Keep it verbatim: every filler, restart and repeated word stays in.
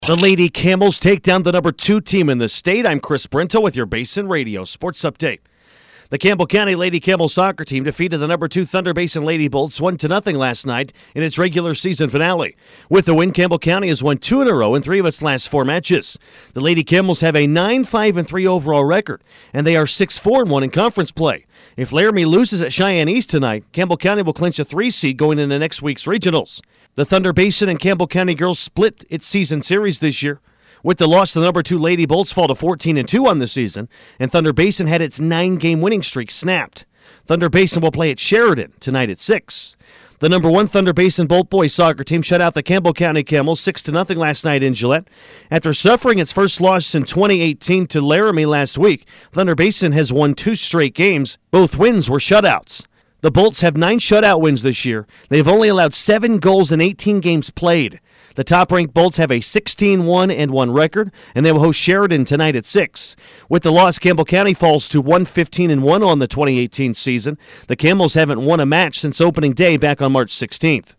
The Lady Camels take down the number two team in the state. I'm Chris Brento with your Basin Radio Sports Update. The Campbell County Lady Camel soccer team defeated the number two Thunder Basin Lady Bolts one to nothing last night in its regular season finale. With the win, Campbell County has won two in a row in three of its last four matches. The Lady Camels have a nine five and three overall record, and they are six four and one in conference play. If Laramie loses at Cheyenne East tonight, Campbell County will clinch a three seed going into next week's regionals. The Thunder Basin and Campbell County girls split its season series this year. With the loss, the number two Lady Bolts fall to fourteen and two on the season, and Thunder Basin had its nine-game winning streak snapped. Thunder Basin will play at Sheridan tonight at six. The number one Thunder Basin Bolt boys soccer team shut out the Campbell County Camels six to nothing last night in Gillette. After suffering its first loss in twenty eighteen to Laramie last week, Thunder Basin has won two straight games. Both wins were shutouts. The Bolts have nine shutout wins this year. They've only allowed seven goals in eighteen games played. The top-ranked Bolts have a sixteen one and one record, and they will host Sheridan tonight at six. With the loss, Campbell County falls to one fifteen and one on the twenty eighteen season. The Camels haven't won a match since opening day back on March sixteenth.